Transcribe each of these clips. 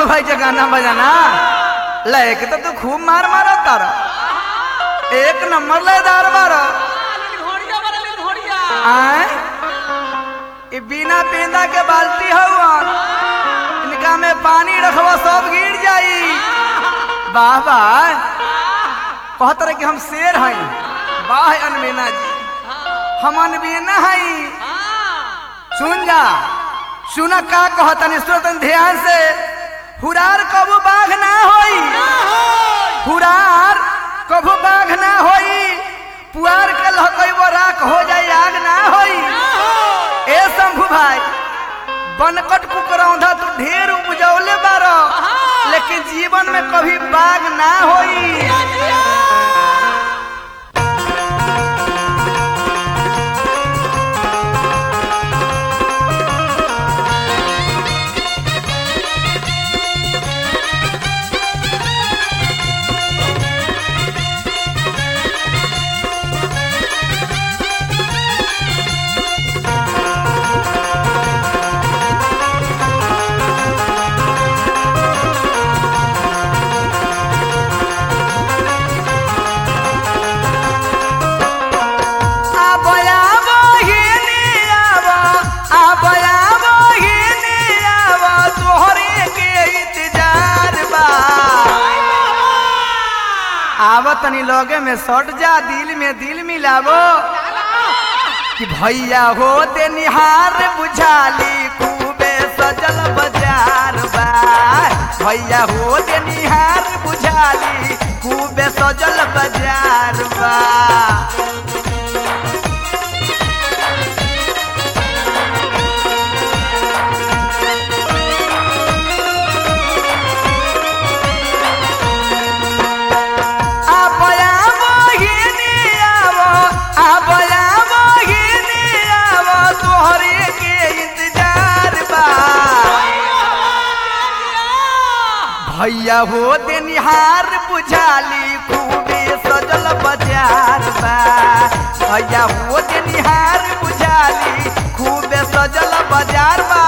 भाई के गाना बजाना लेके तो तू खूब मार मारा तारा, एक नंबर लेदार मारा। आए ये बिना पेंदा के बाल्टी हवन, इनका में पानी रखवा सब गिर जाई। वाह वाह, कहत रहे कि हम शेर हई। वाह अनबीना जी, हम अनबीना हई। सुन जा, सुना का कहतनी, सुनतन ध्यान से। हुरार कबू बाघ ना होई, हुरार कबू बाघ ना होई, पुआर के लहकइबो राख हो जाई आग ना होई। ए शंभू भाई, बनकट कुकरौंधा तू ढेर उपजौले बारो, लेकिन जीवन में कभी बाघ ना होई। तनी लगे में सट जा, दिल में दिल मिलावो कि भैया हो ते निहार बुझाली खूबे सजल बाजार बा। भैया हो ते निहार बुझाली खूबे सजल बाजार बा। भैया हो ते निहार बुझाली खूबे सजल बाजार बा। भैया हो ते निहार बुझाली खूबे सजल बाजार बा।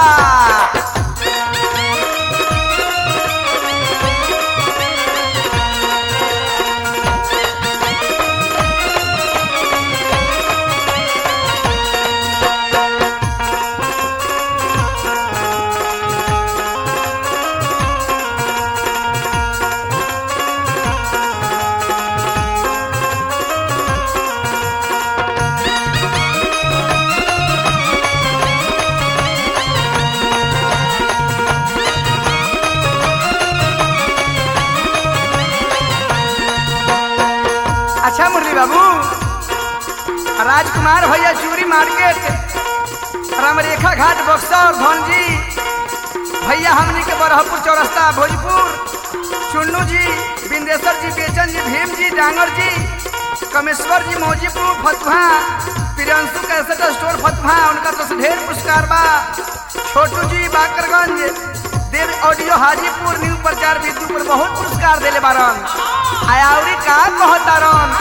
अच्छा मुरली बाबू, राजकुमार भैया चूरी मार्केट, रामरेखा घाट बक्सर, धनजी भैया हमनी के बरहपुर चौरस्ता भोजपुर, चुन्नू जी, बिंदेश्वर जी, बेचन जी, भीम जी, डांगर जी, कमेश्वर जी, मौजीपुर फतुहा, प्रियंशु कैसेट स्टोर फतुहा, उनका तो ढेर पुरस्कार बा। छोटू जी बाकरगंज, देव ऑडियो हाजीपुर, न्यू प्रचार विद्युपुर बहुत पुरस्कार देले बारन। आयावरी का कहतारन,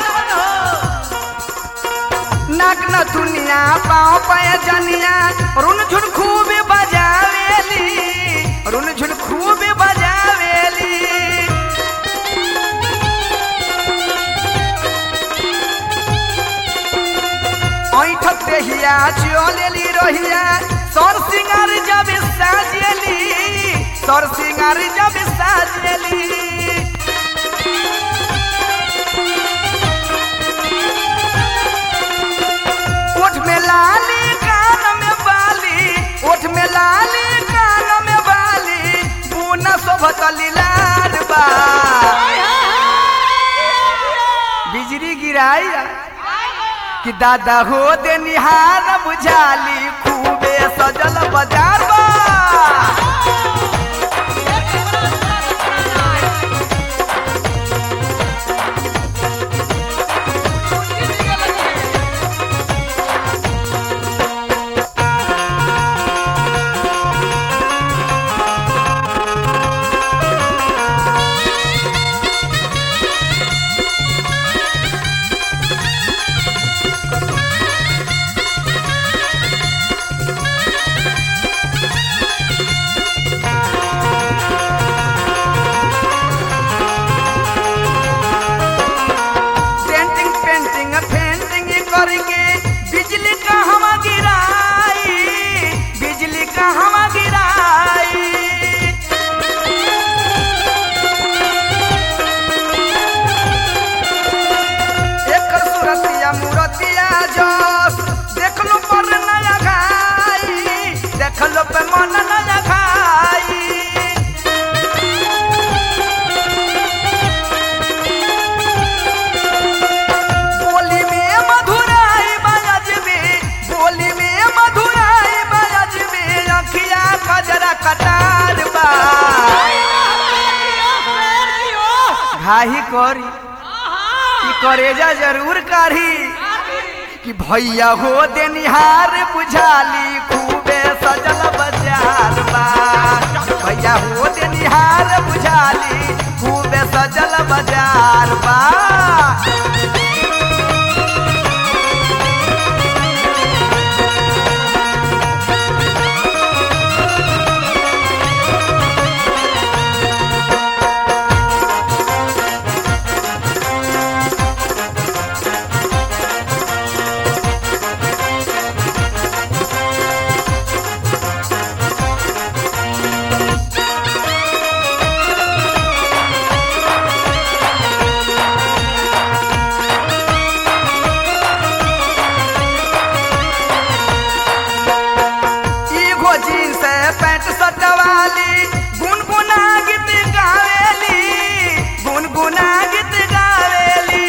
नाक न दुनिया पाँव पाया जनिया रुन झुन खूब बजावेली, रुन झुन खूब बजावेली। ऐठत देहिया चलेली रहिया, सर सिंगार जब साजेली, सर सिंगार जब साजेली। ओठ में लाली कान में बाली, ओठ में लाली कान में बाली, बुना शोभत लीलार बा। बिजली गिराई कि दादा हो दे निहार बुझाली खूबे सजल बाजार बा। घाही करी कि करेजा जरूर काढ़ी कि भैया हो देनिहार बुझाली खूबे सजल बाजार बा। भैया हो देनिहार बुझाली खूबे सजल बाजार बा। पैंट शर्ट वाली गुनगुना गीत गावेली, गुनगुना गीत गावेली।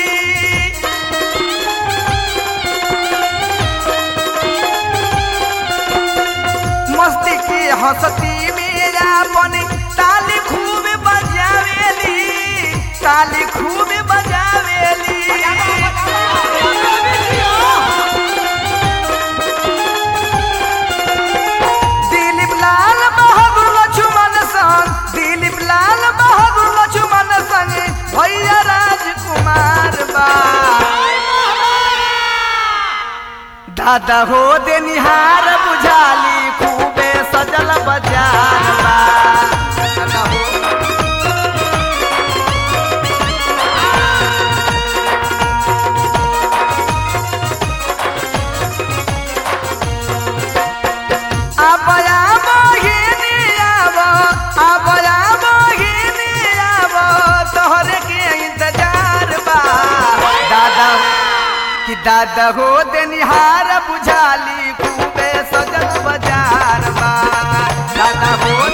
मस्ती की हंसती मेरा बन ताली खूब बजावेली, ताली खूब बजावेली। भैया राजकुमार बा। दादा हो देनिहार बुझाली खूबे सजल बाजार बा। दादा हो आबया मोहिनी आबो, आबया मोहिनी आबो तोहरे के इंतजार बा। दादा कि दादा हो देनिहार बुझाली खूबे सजल बाजार बा। दादा हो